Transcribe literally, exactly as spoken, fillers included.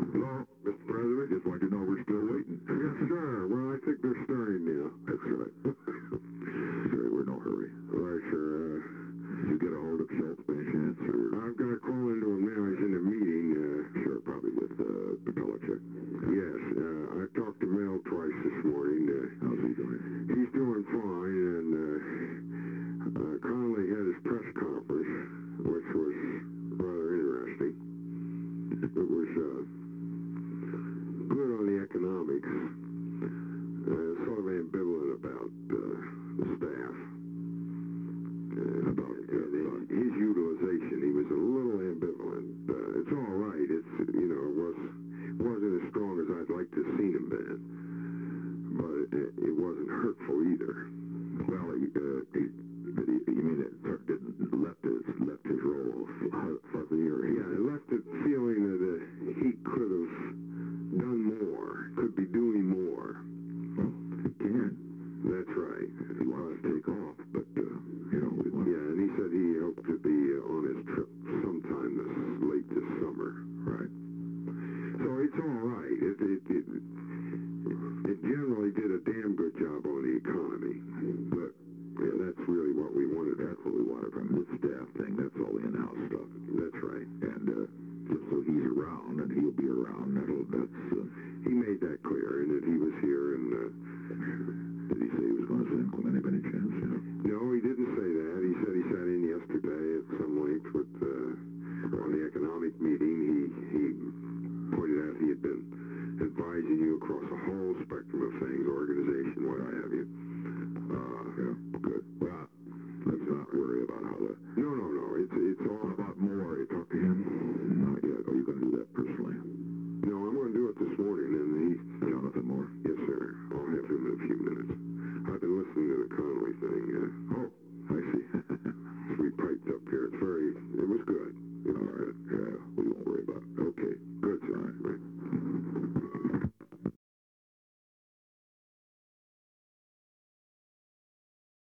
Well, Mister President, just want you to know we're still waiting. Yes, sir. Well, I think they're stirring now. That's right. Sure, we're in no hurry. Right, sir. Uh, Did you get a hold of Schultz by any chance, or? I've got to call into him now. He's in a meeting. Uh, Sure, probably with uh, Belichick. yes, uh, I talked to Mel twice this morning. Uh, How's he doing? he's doing fine, and uh, uh, Conley had his press conference, which was rather interesting. It was uh, good on the economics. Uh, sort of ambivalent about uh, the staff. Uh, about, uh, about his utilization. He was a little ambivalent. Uh, it's all right. It's, you know, it was, wasn't as strong as I'd like to have seen him been. But it, it wasn't hurtful either. Well, he, uh, he, did he, you mean it sort of didn't left his left his role fuzzy, or he, Yeah, it left it feeling that uh, he could have done more, could be doing more. well, he can That's right. if he wants to take off, but uh, you know, we want. Yeah, and he said he hoped to be uh, on his trip sometime this late this summer. Right. So it's all right. It, it, it, it generally did a damn good job on the economy. But yeah, that's really what we wanted. That's what we wanted from this staff thing. That's all the in-house stuff. That's right. And uh, just so he's around, and he'll be around. That'll that's. Uh, He